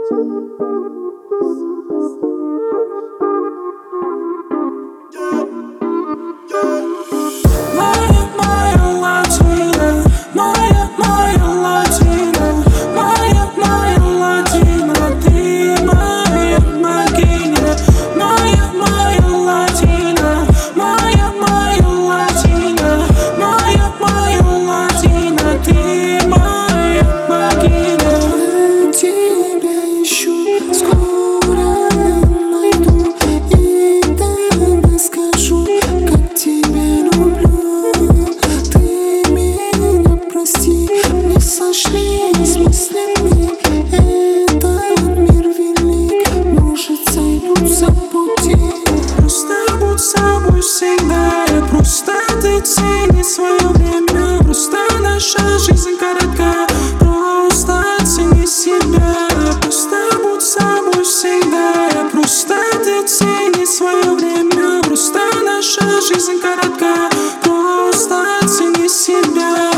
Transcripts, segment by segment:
Просто ты цени свое время. Просто наша жизнь коротка. Просто цени себя. Просто будь собой всегда. Просто ты цени свое время. Просто наша жизнь коротка. Просто цени себя.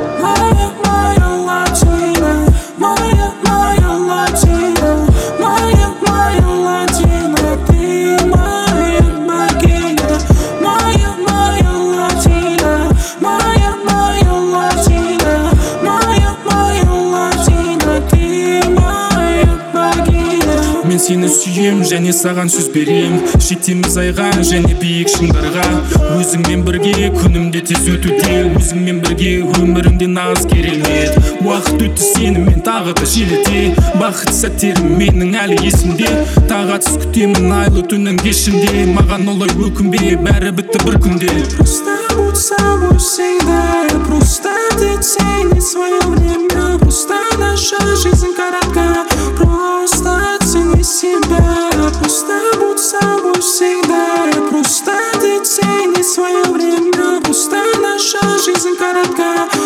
Моя латина, моя латина, моя латина, ты моя богиня. Моя латина, моя латина, моя латина, ты моя богиня. Мен сені сүйем және саған сөз берем. Жетеміз айға және биік шыңдарға. Өзіңмен бірге күнімде тез өтуде. Өзіңмен бірге өмірімде нағыз керемет. Уақыт өтті сенімен тағы да желіде. Бақыт сәттерім менің әлі есімде. Тағатсыз күтемін айлы түннің кешінде. Маған олай өкінбе, бәрі бітті бір күнде. Просто будь собой всегда. Просто ты цени свое время. Просто наша жизнь коротка. Просто цени себя. Просто будь собой всегда. Просто ты цени свое время. Просто наша жизнь коротка.